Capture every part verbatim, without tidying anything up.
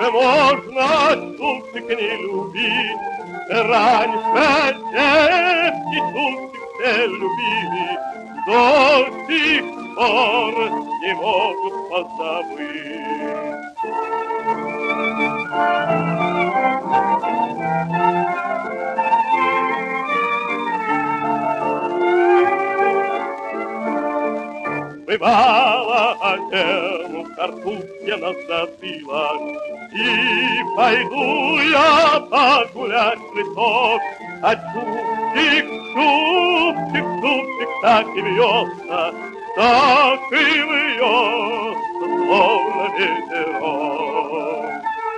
можно тутик не любить. Раньше девки тутик все любили, до сих пор не могут позабыть. Бывало, одену картузке на затылок, и пойду я погулять в лесок, а чубчик, чубчик, чубчик так и вьется, так и вьется, словно ветерок.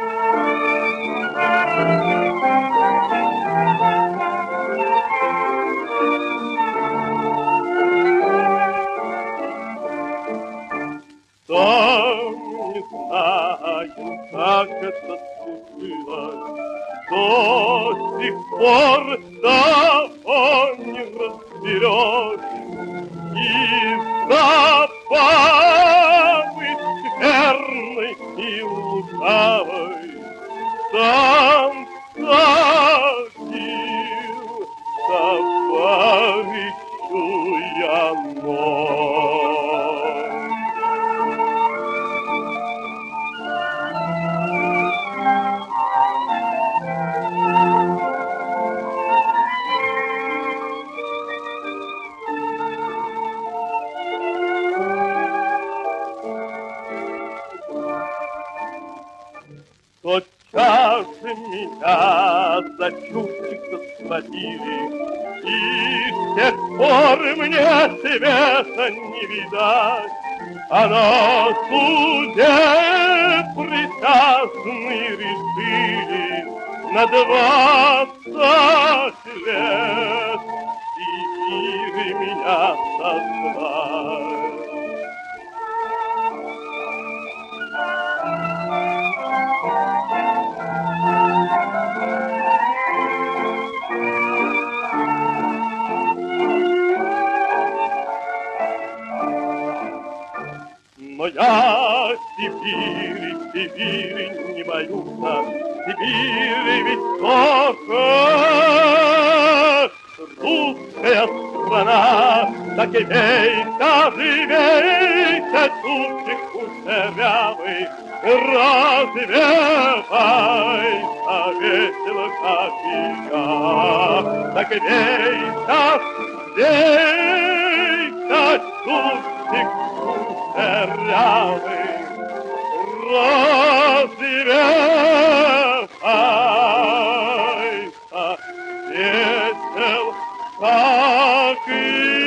Сам не знаю, как это случилось, до сих пор того не разберешь. Из-за бабы скверной и лукавой сам садил товарищу я ночь. Тотчас же меня за чубчик схватили, и с тех пор мне света не видать, а на суде присяжные решили на двадцать лет Сибири меня сослать. Но я Сибири, Сибири не боюсь, Сибири ведь только русская страна. Так и вейся, живейся, чубчик кучерявый, развивайся весело, как и я. Так и вейся, вейся, чубчик кучерявый, развивайся весел, как и